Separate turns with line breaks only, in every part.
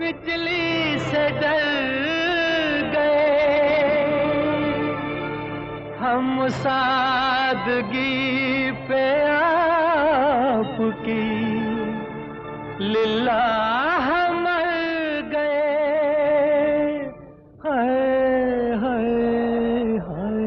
बिजली से डर गए हम सादगी पे आपकी लिल्लाह मर गए। हाय हाय हाय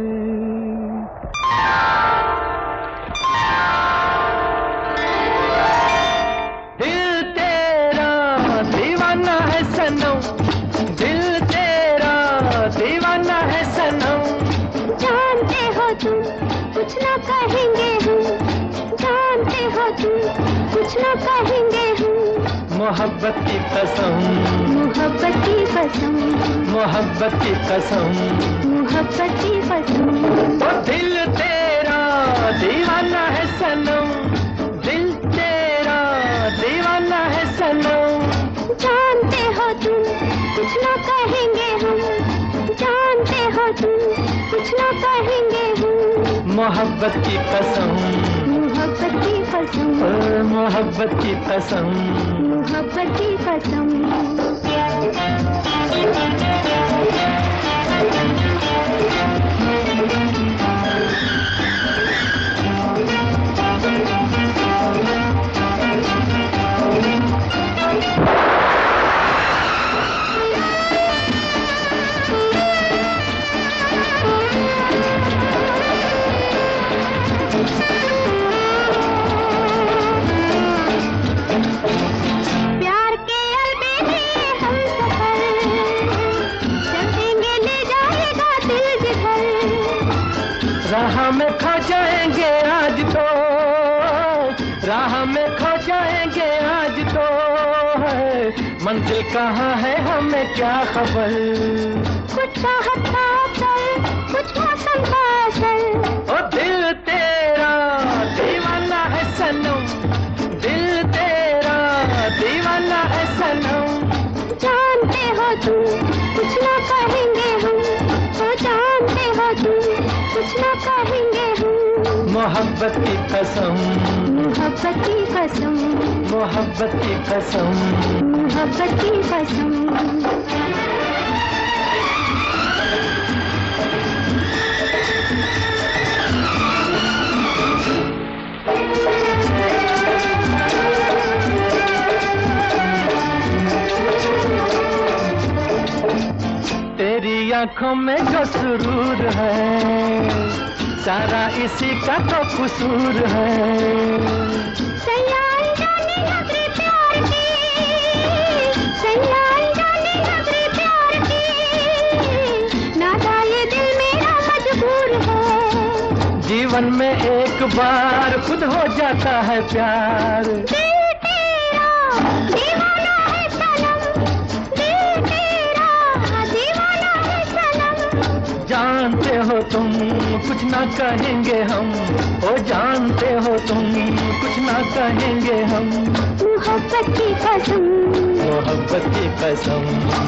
दिल तेरा दीवाना है सनम, दिल तेरा दीवाना है सनम।
जानते हो तुम कुछ ना कहेंगे हम, जानते हो तुम कुछ ना कहेंगे हम।
मोहब्बत की कसम,
मोहब्बत की कसम,
मोहब्बत की कसम,
मोहब्बत की कसम।
ओ दिल तेरा दीवाना है सनम, दिल तेरा दीवाना है सनम।
जानते हो तुम कुछ ना कहेंगे हम, जानते हो तुम कुछ ना कहेंगे हम।
मोहब्बत की कसम,
मोहब्बत की कसम,
ओ मोहब्बत की कसम,
मोहब्बत की कसम। प्यार के अलबेले हम सफर चलेंगे, ले जाएगा दिल जिधर।
राह में खो जाएंगे आज तो, राह में खो जाएंगे आज तो है। मंजिल कहाँ है हमें क्या खबर।
कुछ चाहत का असर, कुछ मौसम का असर।
ओ दिल तेरा दीवाना है सनम, दिल तेरा दीवाना है सनम।
जानते हो तुम कुछ ना कहेंगे हम, तो जानते हो तुम कुछ ना कहेंगे हम।
मोहब्बत की कसम,
मोहब्बत की कसम,
मोहब्बत की कसम।
मोहब्बत की कसम।
तेरी आंखों में जो सुरूर है, सारा इसी का तो कसूर है।
सयान जाने नजरे प्यार की, सयान जाने नजरे प्यार की। नाता ये दिल मेरा मजबूर है।
जीवन में एक बार खुद हो जाता है प्यार।
दिल तेरा दीवाना है सनम, दिल तेरा दीवाना है सनम।
जानते हो तुम कुछ ना कहेंगे हम, ओ जानते हो तुम कुछ ना कहेंगे हम।
मोहब्बत की कसम,
मोहब्बत की कसम।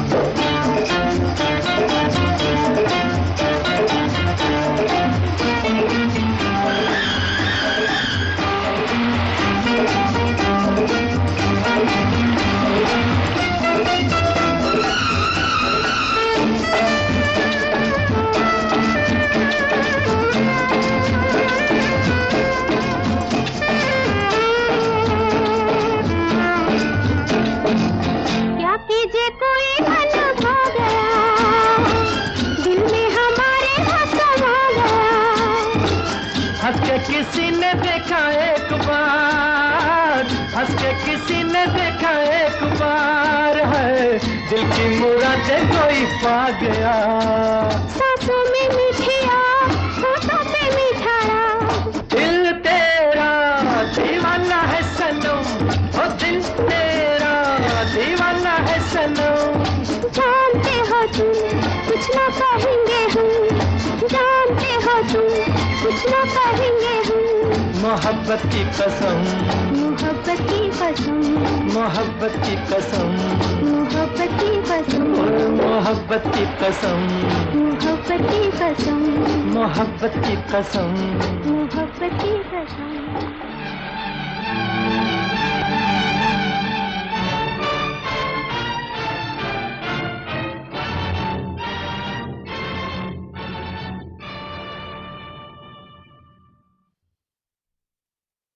क्या कीजिए कोई मन भा गया, दिल में हमारे समा गया।
हंस के किसी ने देखा एक बार, हंस के किसी ने देखा एक बार है। दिल की मुरादें कोई पा गया।
सांसों में मीठिया, होठों पे मीठा राग।
दिल तेरा दीवाना है सनम, ओ दिल तेरा दीवाना है सनम।
जानते हो तुम कुछ ना कहेंगे हम, जानते हो तुम कुछ ना कहेंगे हम।
मोहब्बत की कसम,
मोहब्बत की कसम,
मोहब्बत की कसम,
मोहब्बत की कसम,
ओ मोहब्बत की कसम,
मोहब्बत की कसम,
मोहब्बत की कसम।
मोहब्बत की कसम।